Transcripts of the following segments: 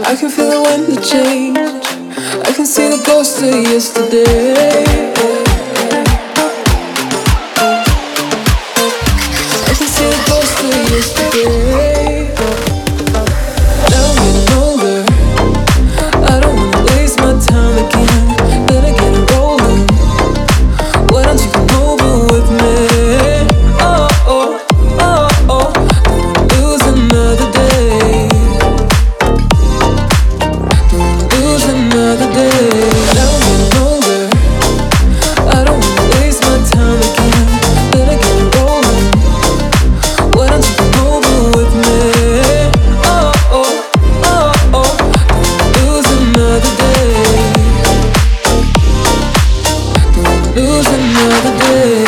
I can feel the wind to change. I can see the ghost of yesterday. I can see the ghost of yesterday. Now I'm getting older. I don't wanna waste my time again. Better get it rolling. Why don't you come over with me? Oh, oh, oh, oh. Don't lose another day. Don't lose another day. Now I'm getting older. I don't wanna waste my time again. Better get it rolling. Why don't you come over with me? Oh, oh, oh, oh. Don't lose another day. Don't lose another day.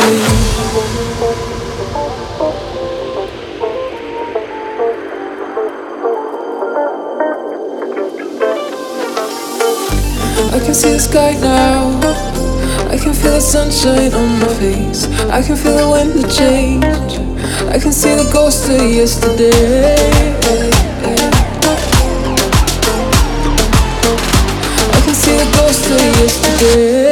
I can see the sky now. I can feel the sunshine on my face. I can feel the wind to change. I can see the ghost of yesterday. I can see the ghost of yesterday.